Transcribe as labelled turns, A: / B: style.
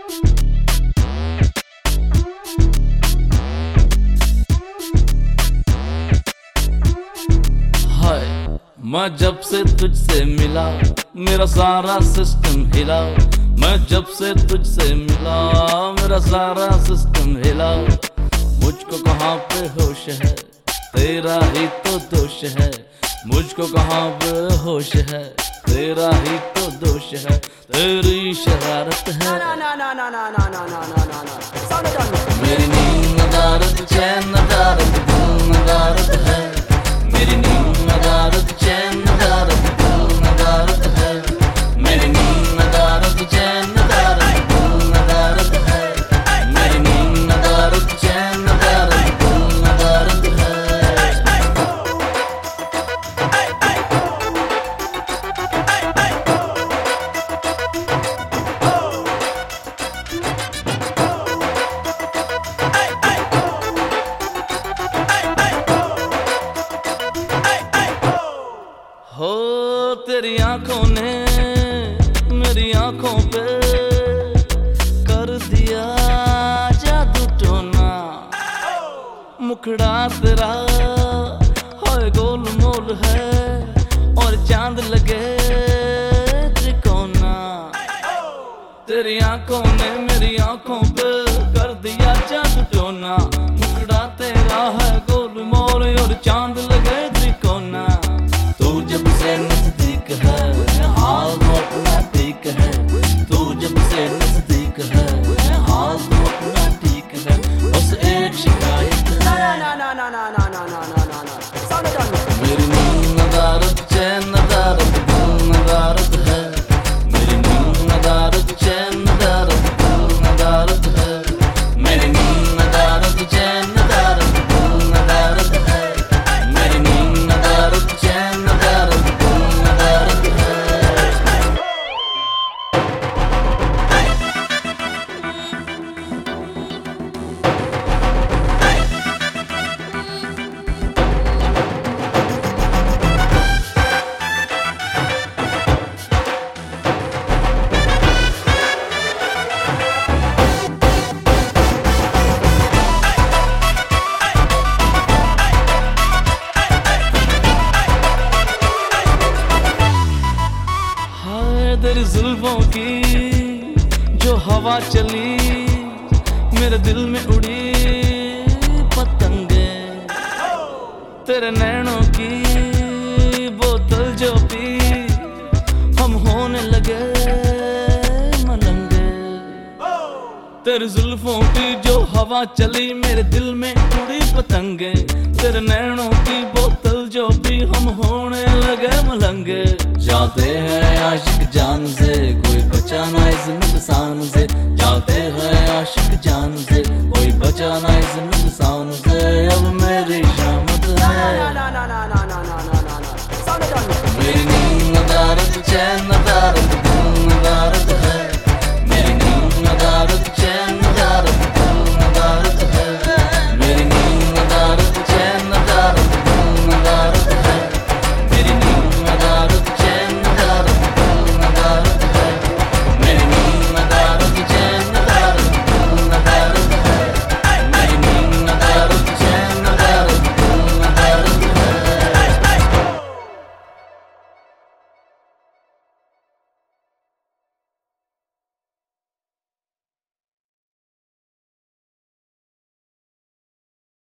A: मैं जब से तुझसे मिला मेरा सारा सिस्टम हिला। मैं जब से तुझसे मिला मेरा सारा सिस्टम हिला। मुझको कहाँ पे होश है तेरा ही तो दोष है। मुझको कहाँ पे होश है तेरा ही तो दोष है। तेरी शरारत है मेरी नींद नदारत चैन नदारत दिल नदारत है। मेरी नींद नदारत चैन नदारत दिल नदारत है। मेरी नींद नदारत चैन नदारत दिल नदारत है। मेरी नींद नदारत चैन नदारत दिल नदारत है। हो तेरी आंखों ने मेरी आंखों पे कर दिया जादू टोना। मुखड़ा तेरा है गोल मोल है और चांद लगे त्रिकोना। तेरी आंखों ने मेरी आंखों पे कर दिया जादू टोना। मुखड़ा तेरा है गोल मोल और चांद लगे त्रिकोना। तू जब से नजदीक है हाल तो अपना ठीक है। तू जब से नजदीक है हाल तो अपना ठीक है। बस एक शिकायत है मेरी नींद नदारत चैन नदारत दिल नदारत है। मेरी नींद नदारत चैन नदारत दिल नदारत है। मेरी नींद नदारत चैन नदारत दिल नदारत है। मेरी नींद नदारत चैन नदारत दिल नदारत है। तेरी जुल्फों की जो हवा चली मेरे दिल में उड़ी पतंगे। तेरे नैनों की बोतल जो पी हम होने लगे मलंगे। तेरी जुल्फों की जो हवा चली मेरे दिल में उड़ी पतंगे। तेरे नैनों की बोतल जो पी हम होने लगे मलंगे। जाते हैं आशिक जान से कोई बचा ना इस नुकसान से। जाते हैं आशिक जान से कोई बचा ना इस नुकसान से। अब मेरी शामत है मेरी नींद नदारत चैन